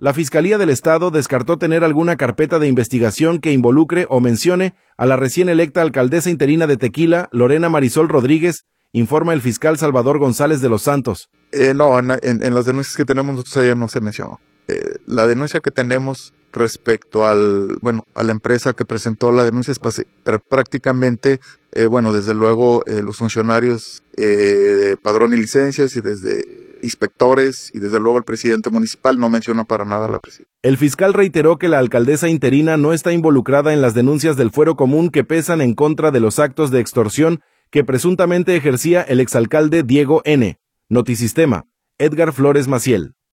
La Fiscalía del Estado descartó tener alguna carpeta de investigación que involucre o mencione a la recién electa alcaldesa interina de Tequila, Lorena Marisol Rodríguez, informa el fiscal Salvador González de los Santos. No, en las denuncias que tenemos nosotros ayer no se mencionó. La denuncia que tenemos respecto a la empresa que presentó la denuncia es prácticamente, desde luego los funcionarios de padrón y licencias y desde inspectores y desde luego el presidente municipal no menciona para nada a la presidenta. El fiscal reiteró que la alcaldesa interina no está involucrada en las denuncias del fuero común que pesan en contra de los actos de extorsión que presuntamente ejercía el exalcalde Diego N. Notisistema, Edgar Flores Maciel.